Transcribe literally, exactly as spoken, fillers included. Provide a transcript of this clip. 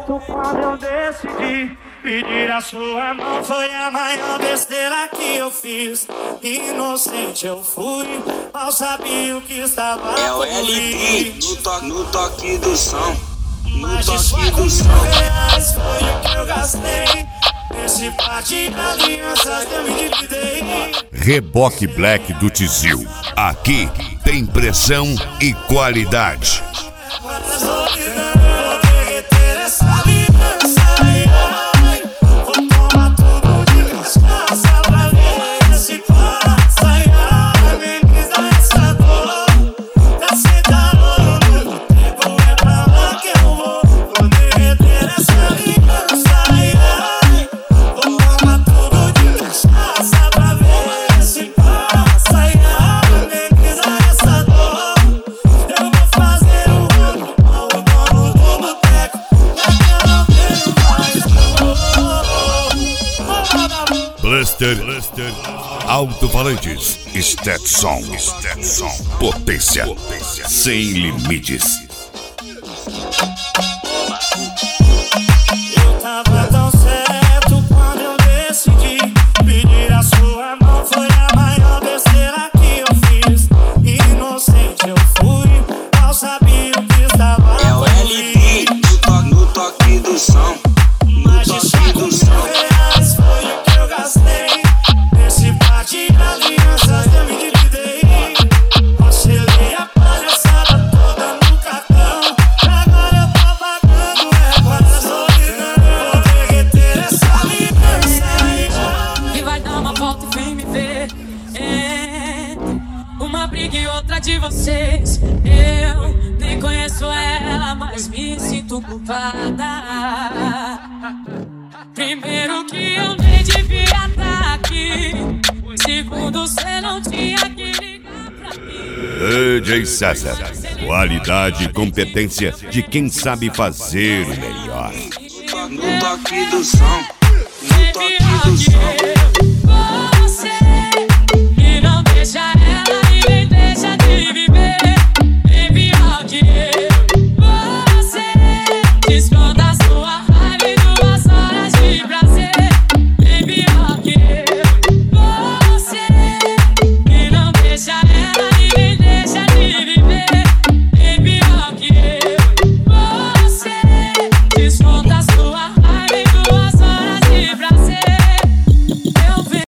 certo quando eu decidi pedir a sua mão. Foi a maior besteira que eu fiz. Inocente eu fui, mal sabia o que estava. É o L D no, to no toque do som. No Mas toque do som. reais foi o que eu gastei. Esse parte da aliança que eu me dividei. Reboque Black do Tizil. Aqui tem pressão e qualidade. Cluster, Cluster, alto-falantes, Stetson, Stetson, potência, potência, sem limites. Eu tava tão certo quando eu decidi pedir a sua mão. Foi a maior besteira que eu fiz. Inocente eu fui, mal sabia o que estava. É o L D no, to no toque do som. No toque do som. Reais foi o que eu gastei. Esse parte da aliança eu me dividei. Parcelei a palhaçada toda no cartão. Agora eu tô pagando é com a solidão. Vou derreter essa aliança. E vai dar uma volta e vem me ver. É uma briga e outra de vocês. Eu nem conheço ela, mas me sinto culpada. Primeiro que eu nem devia estar aqui. Segundo, cê não tinha que ligar pra mim. D J César, qualidade e competência de quem sabe fazer o melhor. No toque do som. No toque do som.